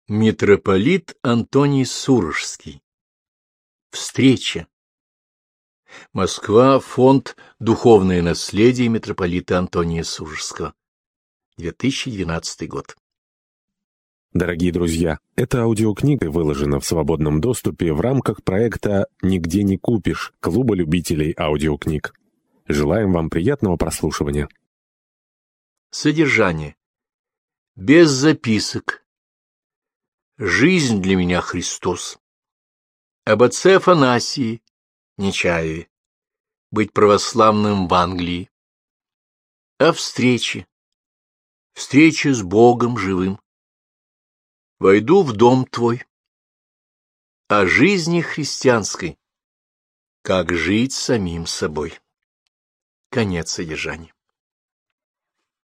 Митрополит Антоний Сурожский. Встреча. Москва. Фонд «Духовное наследие» митрополита Антония Сурожского. 2012 год. Дорогие друзья, эта аудиокнига выложена в свободном доступе в рамках проекта «Нигде не купишь» Клуба любителей аудиокниг. Желаем вам приятного прослушивания. Содержание. Без записок. Жизнь для меня Христос. Об отце Афанасии, Нечаеве. Быть православным в Англии. О встрече. Встреча с Богом живым. Войду в дом твой. О жизни христианской. Как жить самим собой. Конец содержания.